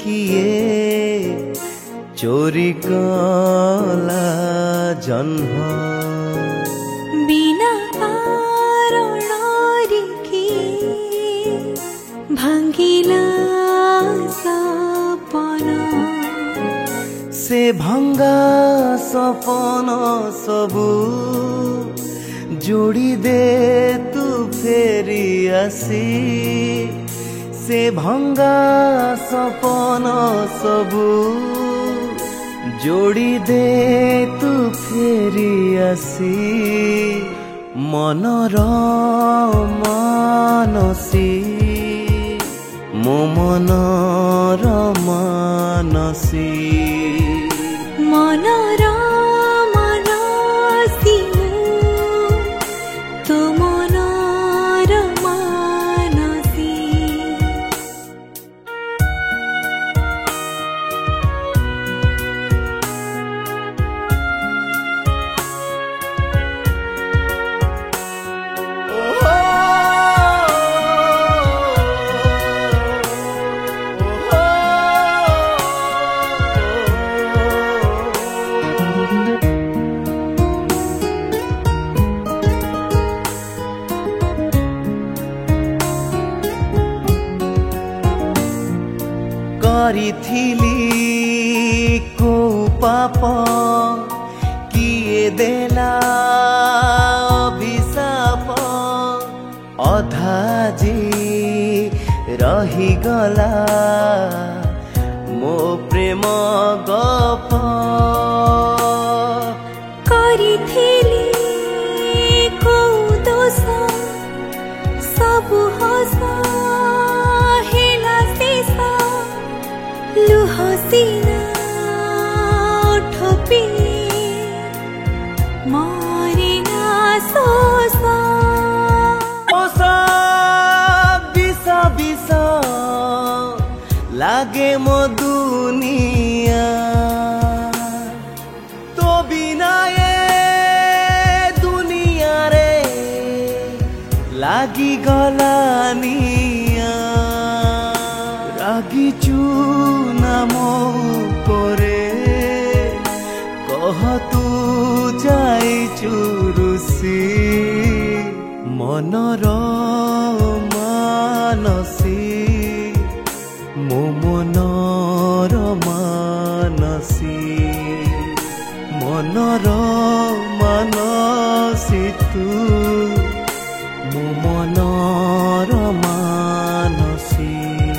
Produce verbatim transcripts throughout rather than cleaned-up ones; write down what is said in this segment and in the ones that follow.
किए चोरी कला जन्म बिना कारणरे किए भांगिला सपन से भंगा सपन सबू जोड़ी दे तू फेरी आसी से भंगा सपन सबू जोड़ी दे तू फेरी आसी मनर मानसी मो मनर मानसी मनर मानसी तो मनर मानसी करिथिली को पाप किए देला अभिशाप अधा जी रही गला मो प्रेम गप करिथिली को दोष सब हस लुहसीना ठपी मारिना सोसा ओसा बिसा बिसा लागे मो दुनिया तो बिना ये दुनिया रे लागी गलानिया रागी चू मो करे कह तू जाई चुरुसी मनर मानसी मो मनर मानसी मनर मानसी तू मो मनर मानसी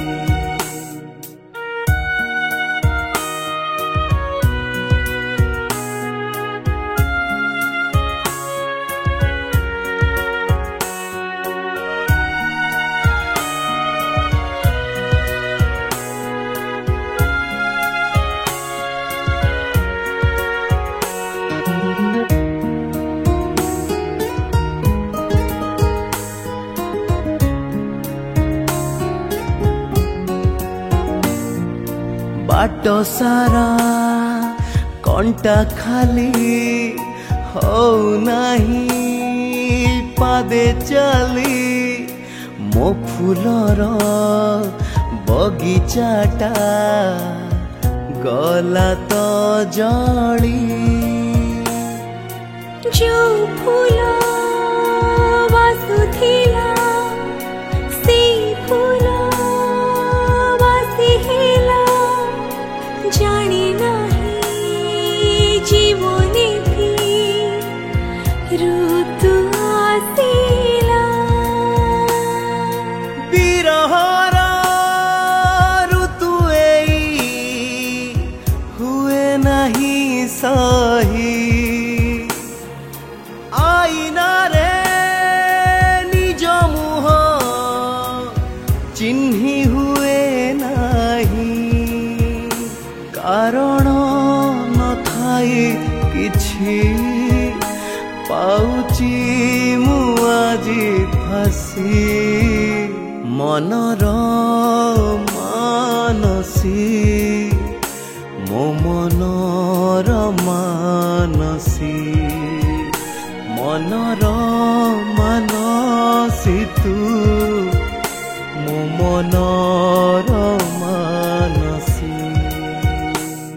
बाट सारा कंटा खाली हो नहीं पादे चली मो फूलर बगीचाटा गला तो जली जो फूल वासुथिला से फूल वासिला जाने नहीं जीवने भी ऋतु आसिला बिरहर ऋतु एई हुए नहीं सही आईना रे निज मुह चिन्ही हुए नहीं कारण न थाई किछि पाउची मु आजी फासी मनर मानसी मो मनर मानसी मनर मानसी तू मो मन